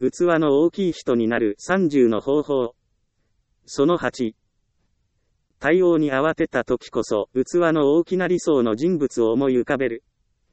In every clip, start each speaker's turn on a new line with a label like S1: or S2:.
S1: 器の大きい人になる30の方法。その8。対応に慌てた時こそ、器の大きな理想の人物を思い浮かべる。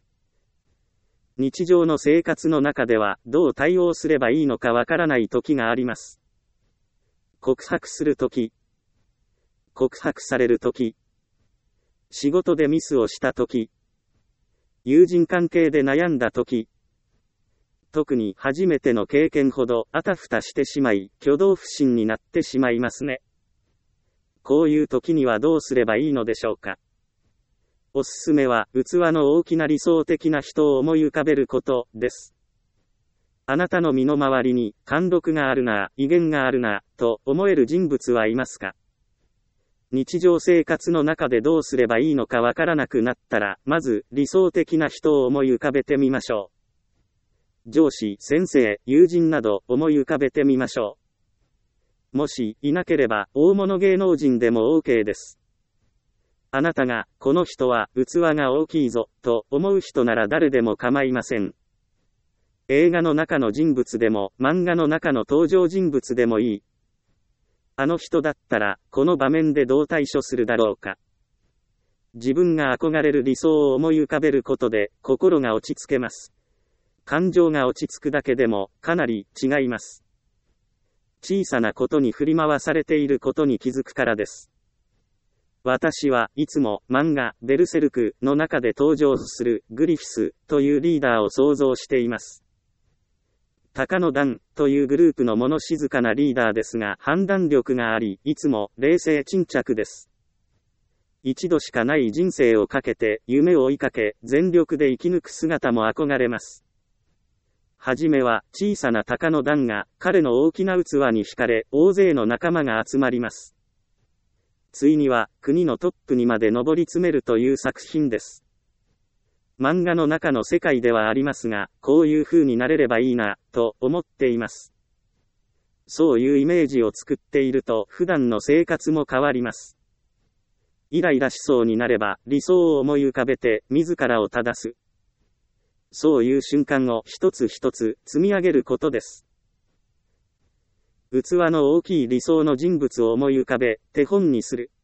S1: 日常の生活の中では、どう対応すればいいのかわからない時があります。告白する時、告白される時、仕事でミスをした時、友人関係で悩んだ時、特に初めての経験ほどあたふたしてしまい、挙動不審になってしまいますね。こういう時にはどうすればいいのでしょうか。おすすめは、器の大きな理想的な人を思い浮かべることです。あなたの身の回りに、貫禄があるな、威厳があるな、と思える人物はいますか？日常生活の中でどうすればいいのかわからなくなったら、まず理想的な人を思い浮かべてみましょう。上司、先生、友人など思い浮かべてみましょう。もしいなければ大物芸能人でも OK です。あなたがこの人は器が大きいぞと思う人なら誰でも構いません。映画の中の人物でも漫画の中の登場人物でもいい。あの人だったらこの場面でどう対処するだろうか。自分が憧れる理想を思い浮かべることで心が落ち着けます。感情が落ち着くだけでもかなり違います。小さなことに振り回されていることに気づくからです。私はいつも漫画ベルセルクの中で登場するグリフィスというリーダーを想像しています。高野団というグループの物静かなリーダーですが判断力があり、いつも冷静沈着です。一度しかない人生をかけて夢を追いかけ全力で生き抜く姿も憧れます。はじめは小さな高野団が彼の大きな器に惹かれ大勢の仲間が集まります。ついには国のトップにまで上り詰めるという作品です。漫画の中の世界ではありますが、こういう風になれればいいなと思っています。そういうイメージを作っていると普段の生活も変わります。イライラしそうになれば理想を思い浮かべて自らを正す。そういう瞬間を一つ一つ積み上げることです。器の大きい理想の人物を思い浮かべ、手本にする。